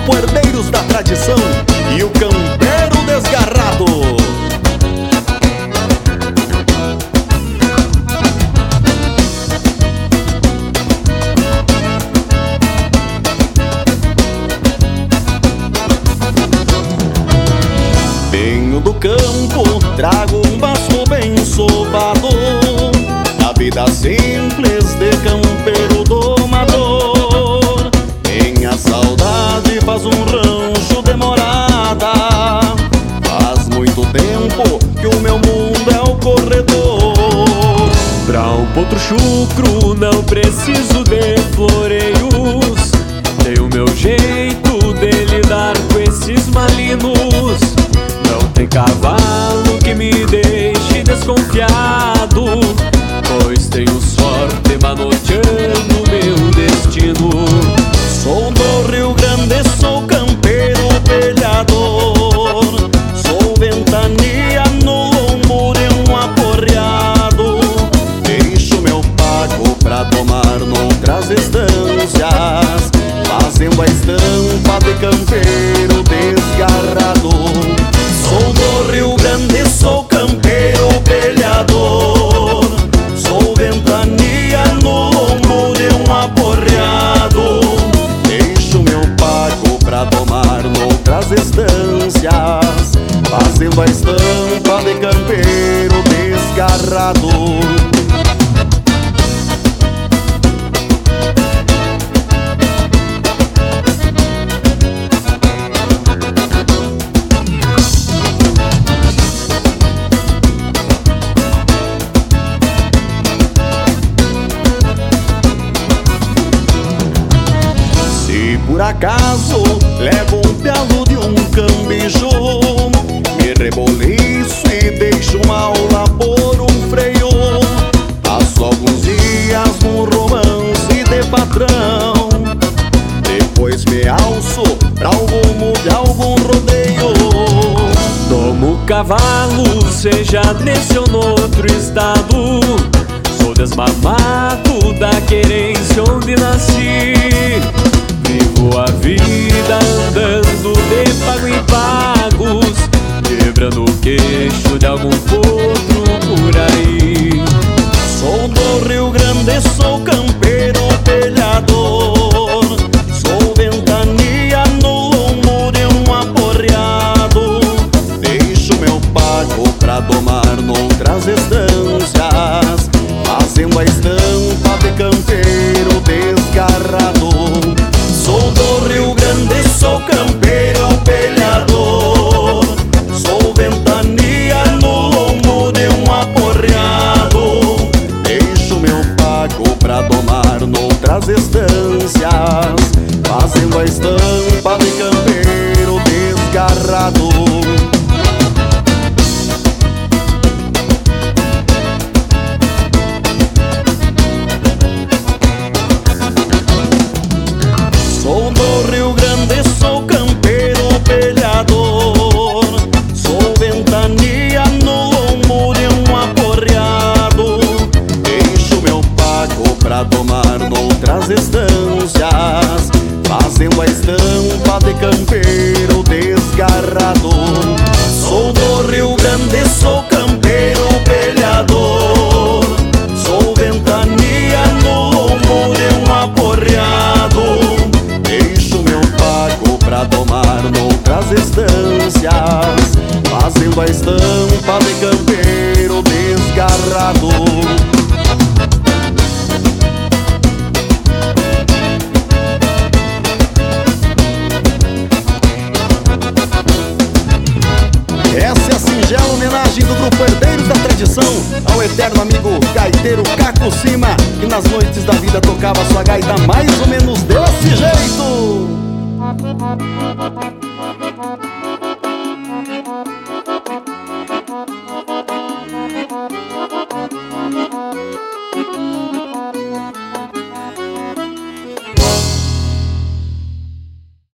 Grupo Herdeiros da Tradição e o Campeiro Desgarrado. Venho do campo, trago um baço bem sovado, a vida simples de campeiro domador. Minha saudade faz um rancho de morada, faz muito tempo que o meu mundo é o corredor. Pra um potro chucro não preciso de floreios, tenho o meu jeito de lidar com esses malinos. Não tem cavalo que me deixe desconfiado, pois tenho sorte manoteando meu destino. Sou do Rio Grande, sou campeiro pelhador, sou ventania no lombo de um aporreado. Deixo meu pago pra tomar noutras estâncias, fazendo a estampa de campeiro desgarrado. Sou do Rio Grande, sou campeiro pelhador, sou ventania no lombo de um aporreado. Deixo meu pago pra tomar noutras estâncias, fazendo a estampa de campeiro desgarrado. Por acaso levo um pialo de um cambijo, me reboliço e deixo mal lá por um freio. Passo alguns dias num romance de patrão, depois me alço pra o rumo de algum rodeio. Tomo cavalo, seja nesse ou noutro estado, sou desmamado da querência onde nasci. Vivo a vida andando de pago em pagos, quebrando o queixo de algum potro por aí. Sou do Rio Grande, sou campeiro pelhador, sou ventania no lombo de um aporreado. Deixo meu pago pra tomar noutras estâncias, fazendo a estampa de campeiro desgarrado. Sou do Rio Grande, sou campeiro pelhador, sou ventania no lombo de um aporreado. Deixo meu pago pra tomar noutras estâncias, fazendo a estampa de campeiro desgarrado. Sou do Rio Grande, sou campeiro pelhador, sou ventania no lombo de um aporreado. Deixo meu pago pra tomar noutras estâncias, fazendo a estampa de campeiro desgarrado. Sou do Rio Grande, sou campeiro pelhador, sou ventania no lombo de um aporreado. Deixo meu pago pra tomar noutras estâncias, fazendo a estampa de campeiro desgarrado. Essa é a singela homenagem do Grupo Herdeiros da Tradição ao eterno amigo gaiteiro Caco Cima, que nas noites da vida tocava sua gaita mais ou menos desse jeito.